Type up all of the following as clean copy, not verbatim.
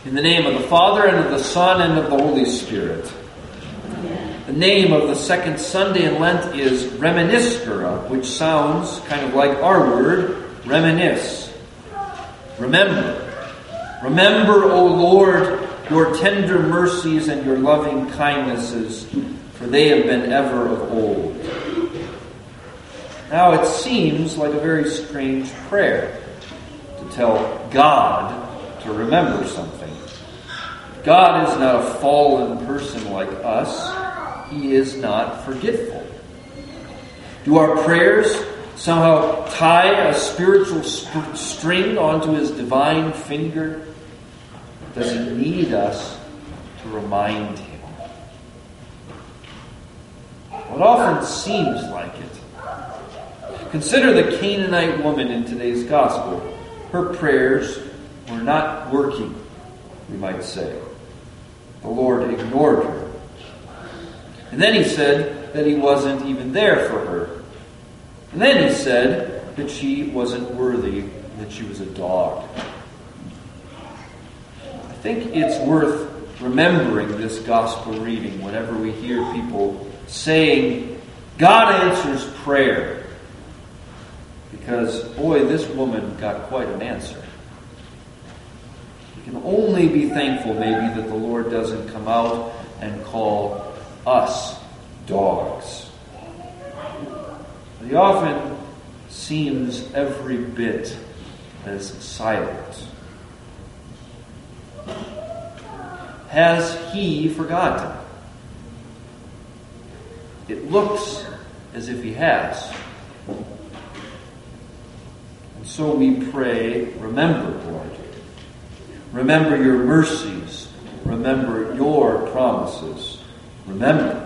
In the name of the Father, and of the Son, and of the Holy Spirit. Amen. The name of the second Sunday in Lent is Reminiscere, which sounds kind of like our word, reminisce. Remember. Remember, O Lord, your tender mercies and your loving kindnesses, for they have been ever of old. Now it seems like a very strange prayer to tell God to remember something. God is not a fallen person like us. He is not forgetful. Do our prayers somehow tie a spiritual string onto his divine finger? Does he need us to remind him? Well, it often seems like it. Consider the Canaanite woman in today's gospel. Her prayers were not working, we might say. The Lord ignored her. And then he said that he wasn't even there for her. And then he said that she wasn't worthy, that she was a dog. I think it's worth remembering this gospel reading whenever we hear people saying, God answers prayer. Because, boy, this woman got quite an answer. We can only be thankful, maybe, that the Lord doesn't come out and call us dogs. But he often seems every bit as silent. Has he forgotten? It looks as if he has. And so we pray, remember, Lord. Remember your mercies. Remember your promises. Remember.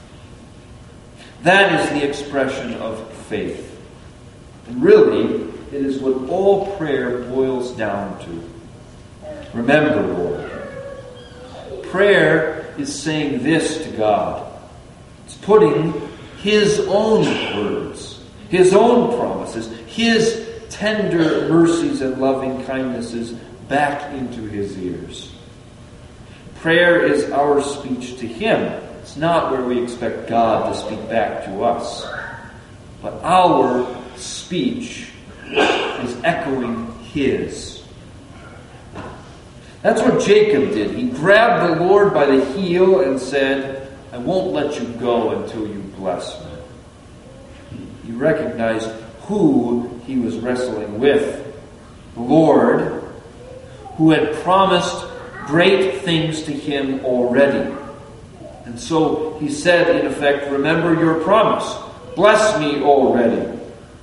That is the expression of faith. And really, it is what all prayer boils down to. Remember, Lord. Prayer is saying this to God. It's putting his own words, his own promises, his tender mercies and loving kindnesses back into his ears. Prayer is our speech to him. It's not where we expect God to speak back to us. But our speech is echoing his. That's what Jacob did. He grabbed the Lord by the heel and said, I won't let you go until you bless me. He recognized who he was wrestling with. The Lord, who had promised great things to him already. And so he said, in effect, remember your promise. Bless me already.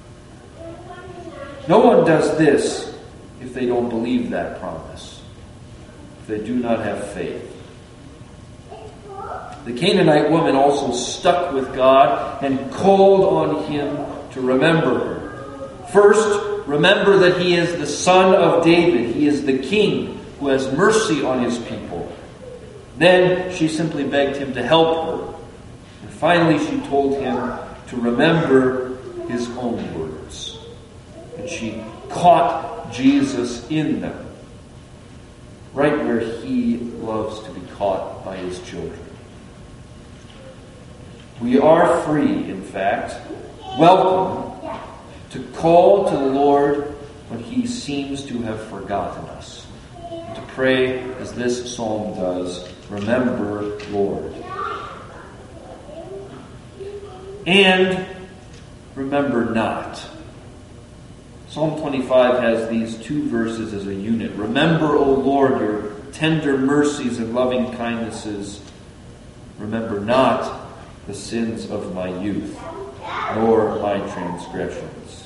No one does this if they don't believe that promise, if they do not have faith. The Canaanite woman also stuck with God and called on him to remember her. First, remember that he is the son of David. He is the king who has mercy on his people. Then she simply begged him to help her. And finally she told him to remember his own words. And she caught Jesus in them, right where he loves to be caught by his children. We are free, in fact, welcome, to call to the Lord when he seems to have forgotten us. And to pray, as this psalm does, remember, Lord. And remember not. Psalm 25 has these two verses as a unit. Remember, O Lord, your tender mercies and loving kindnesses. Remember not the sins of my youth, nor my transgressions.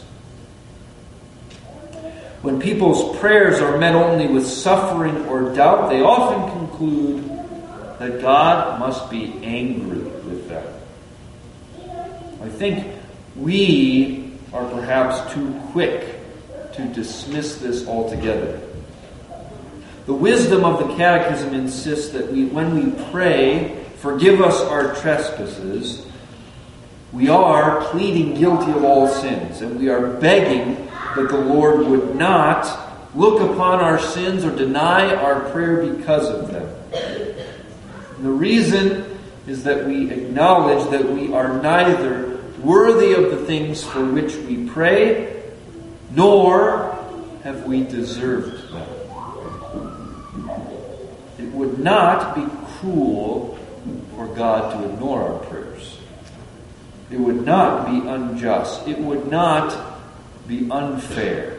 When people's prayers are met only with suffering or doubt, they often conclude that God must be angry with them. I think we are perhaps too quick to dismiss this altogether. The wisdom of the Catechism insists that when we pray, forgive us our trespasses, we are pleading guilty of all sins, and we are begging that the Lord would not look upon our sins or deny our prayer because of them. And the reason is that we acknowledge that we are neither worthy of the things for which we pray, nor have we deserved them. It would not be cruel for God to ignore our prayers. It would not be unjust. It would not be unfair.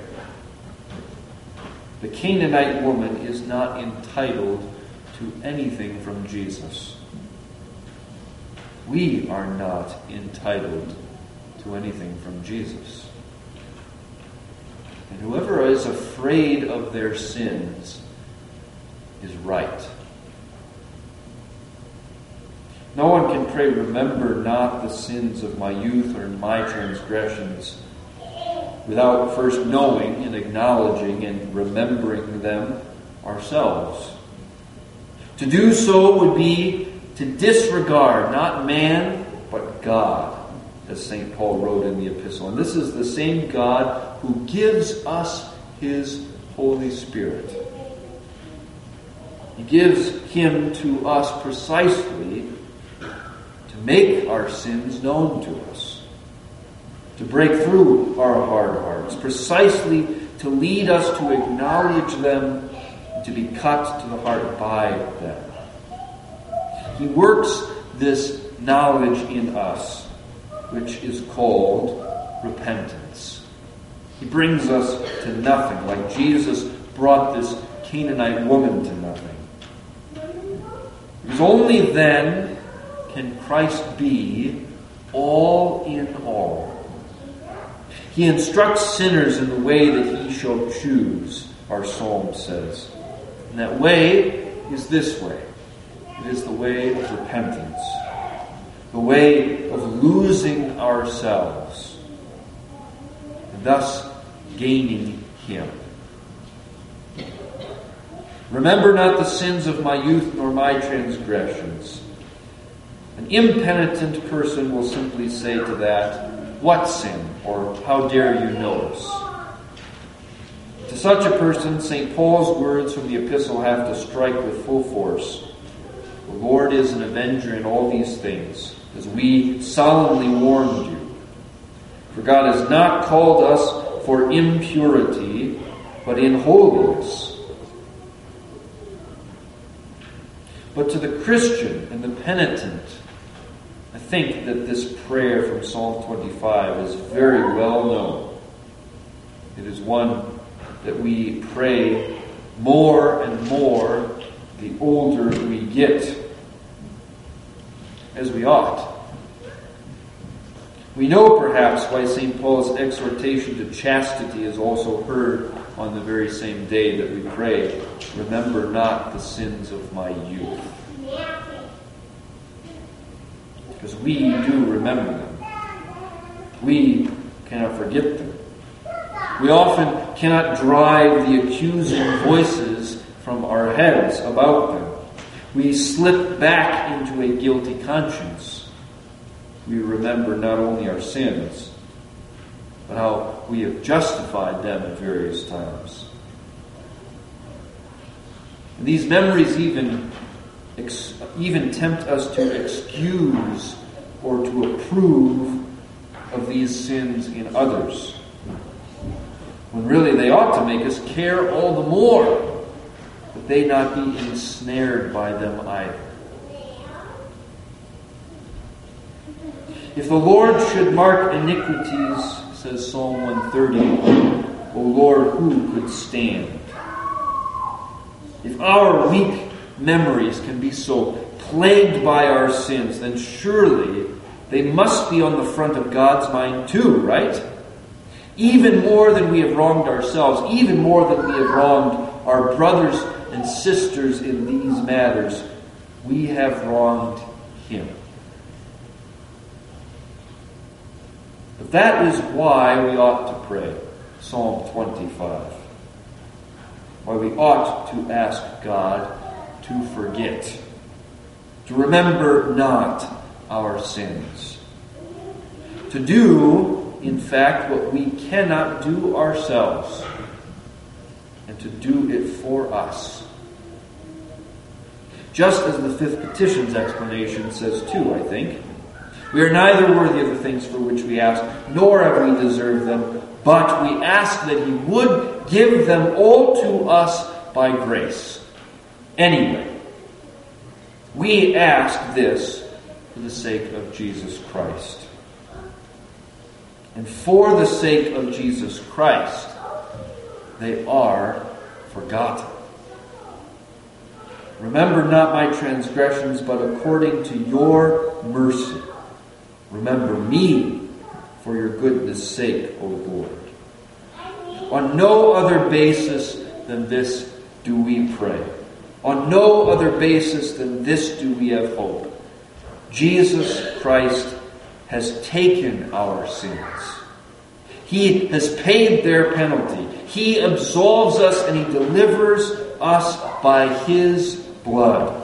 The Canaanite woman is not entitled to anything from Jesus. We are not entitled to anything from Jesus. And whoever is afraid of their sins is right. No one can pray, "Remember not the sins of my youth or my transgressions," without first knowing and acknowledging and remembering them ourselves. To do so would be to disregard not man, but God, as St. Paul wrote in the epistle. And this is the same God who gives us His Holy Spirit. He gives Him to us precisely to make our sins known to us, to break through our hard hearts, precisely to lead us to acknowledge them and to be cut to the heart by them. He works this knowledge in us, which is called repentance. He brings us to nothing, like Jesus brought this Canaanite woman to nothing. Because only then can Christ be all in all. He instructs sinners in the way that He shall choose, our psalm says. And that way is this way. It is the way of repentance, the way of losing ourselves, and thus gaining Him. Remember not the sins of my youth nor my transgressions. An impenitent person will simply say to that, "What sin?" or "How dare you notice?" To such a person, St. Paul's words from the epistle have to strike with full force. The Lord is an avenger in all these things, as we solemnly warned you. For God has not called us for impurity, but in holiness. But to the Christian and the penitent, I think that this prayer from Psalm 25 is very well known. It is one that we pray more and more the older we get, as we ought. We know perhaps why St. Paul's exhortation to chastity is also heard on the very same day that we pray, "Remember not the sins of my youth." Because we do remember them. We cannot forget them. We often cannot drive the accusing voices from our heads about them. We slip back into a guilty conscience. We remember not only our sins, but how we have justified them at various times. And these memories even tempt us to excuse or to approve of these sins in others, when really they ought to make us care all the more that they not be ensnared by them either. If the Lord should mark iniquities, says Psalm 130, O Lord, who could stand? If our weak memories can be so plagued by our sins, then surely they must be on the front of God's mind too, right? Even more than we have wronged ourselves, even more than we have wronged our brothers and sisters in these matters, we have wronged Him. But that is why we ought to pray Psalm 25. Why we ought to ask God to forget, to remember not our sins, to do, in fact, what we cannot do ourselves, and and to do it for us. Just as the fifth petition's explanation says too, I think. We are neither worthy of the things for which we ask, nor have we deserved them, but we ask that He would give them all to us by grace. Anyway, we ask this for the sake of Jesus Christ. And for the sake of Jesus Christ, they are forgotten. Remember not my transgressions, but according to your mercy, remember me for your goodness' sake, O Lord. On no other basis than this do we pray. On no other basis than this do we have hope. Jesus Christ has taken our sins. He has paid their penalty. He absolves us and He delivers us by His blood.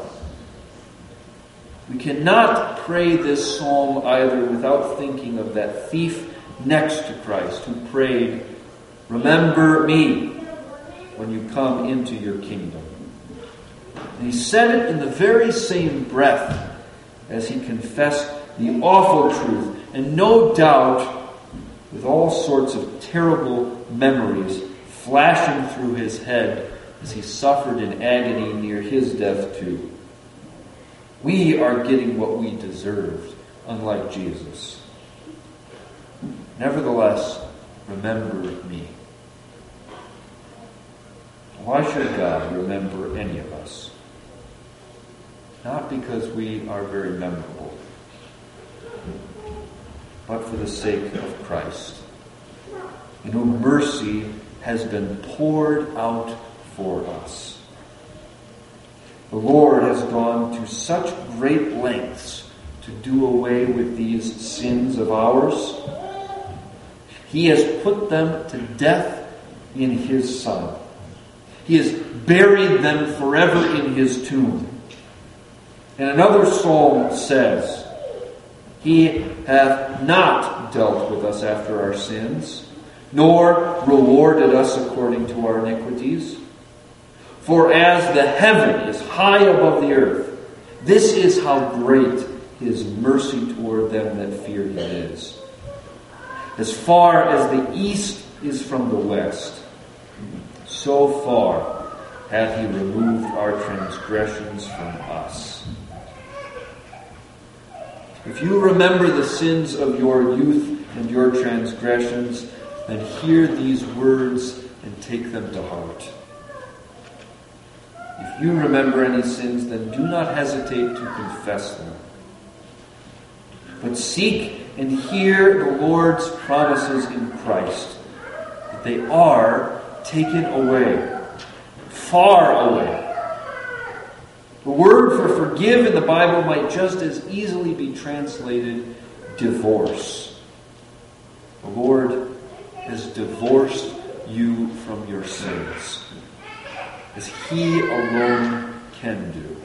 We cannot pray this psalm either without thinking of that thief next to Christ who prayed, "Remember me when you come into your kingdom." And he said it in the very same breath as he confessed the awful truth, and no doubt with all sorts of terrible memories flashing through his head as he suffered in agony near his death too. We are getting what we deserved, unlike Jesus. Nevertheless, remember me. Why should God remember any of us? Not because we are very memorable, but for the sake of Christ, in whom mercy has been poured out for us. The Lord has gone to such great lengths to do away with these sins of ours. He has put them to death in His Son. He has buried them forever in His tomb. And another psalm says, He hath not dealt with us after our sins, nor rewarded us according to our iniquities. For as the heaven is high above the earth, this is how great His mercy toward them that fear Him is. As far as the east is from the west, so far hath He removed our transgressions from us. If you remember the sins of your youth and your transgressions, then hear these words and take them to heart. If you remember any sins, then do not hesitate to confess them. But seek and hear the Lord's promises in Christ, that they are taken away, far away. The word for forgive in the Bible might just as easily be translated divorce. The Lord has divorced you from your sins, as He alone can do.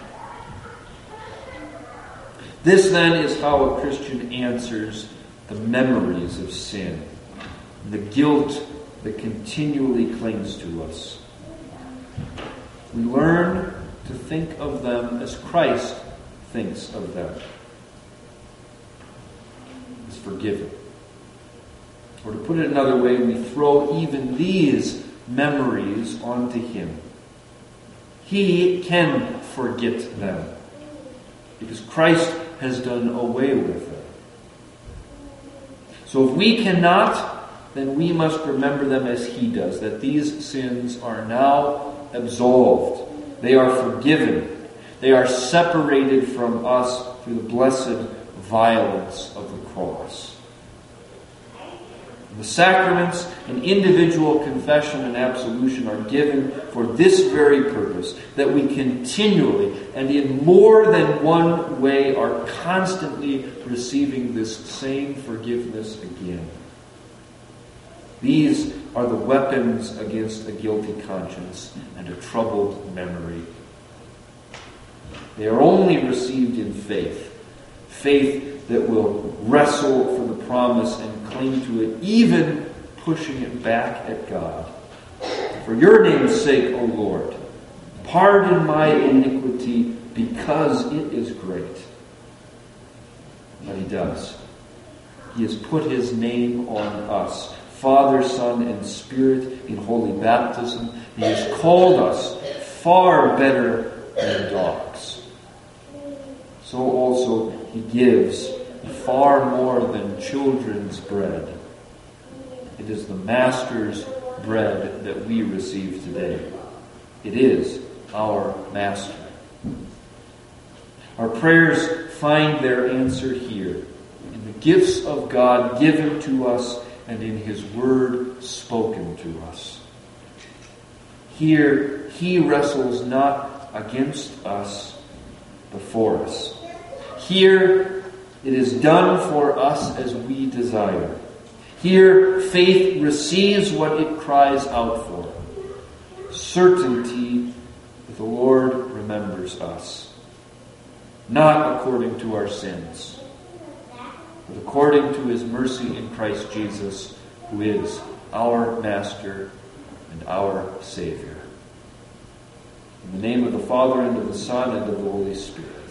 This then is how a Christian answers the memories of sin, and the guilt that continually clings to us. We learn to think of them as Christ thinks of them, as forgiven. Or to put it another way, we throw even these memories onto Him. He can forget them, because Christ has done away with them. So if we cannot, then we must remember them as He does, that these sins are now absolved. They are forgiven. They are separated from us through the blessed violence of the cross. The sacraments and individual confession and absolution are given for this very purpose, that we continually and in more than one way are constantly receiving this same forgiveness again. These are the weapons against a guilty conscience and a troubled memory. They are only received in faith. Faith that will wrestle for the promise and cling to it, even pushing it back at God. For your name's sake, O Lord, pardon my iniquity, because it is great. But he does. He has put his name on us, Father, Son, and Spirit, in holy baptism. He has called us far better than dogs. So also he gives far more than children's bread. It is the Master's bread that we receive today. It is our Master. Our prayers find their answer here, in the gifts of God given to us and in his word spoken to us. Here, he wrestles not against us, but for us. Here, it is done for us as we desire. Here, faith receives what it cries out for. Certainty that the Lord remembers us. Not according to our sins, but according to his mercy in Christ Jesus, who is our Master and our Savior. In the name of the Father, and of the Son, and of the Holy Spirit.